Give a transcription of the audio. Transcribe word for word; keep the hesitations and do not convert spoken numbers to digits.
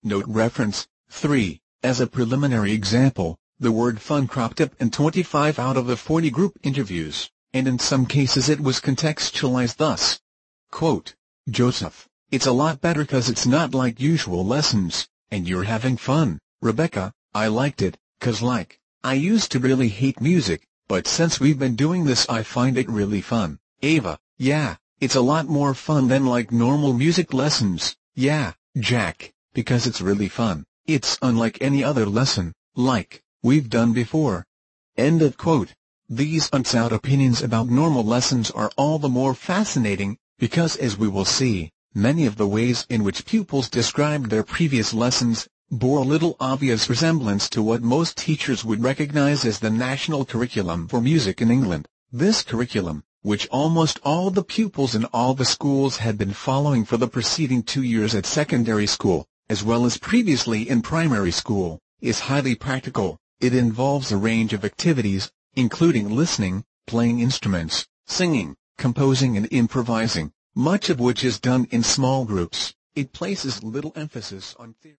Note reference, three. As a preliminary example, the word fun cropped up in twenty-five out of the forty group interviews, and in some cases it was contextualized thus. Quote, Joseph, it's a lot better 'cause it's not like usual lessons, and you're having fun. Rebecca, I liked it, 'cause like, I used to really hate music, but since we've been doing this I find it really fun. Ava, yeah, it's a lot more fun than like normal music lessons. Yeah, Jack, because it's really fun. It's unlike any other lesson, like, we've done before. End of quote. These unsound opinions about normal lessons are all the more fascinating, because as we will see, many of the ways in which pupils described their previous lessons bore little obvious resemblance to what most teachers would recognize as the national curriculum for music in England. This curriculum, which almost all the pupils in all the schools had been following for the preceding two years at secondary school, as well as previously in primary school, is highly practical. It involves a range of activities, including listening, playing instruments, singing, composing and improvising, much of which is done in small groups. It places little emphasis on theory.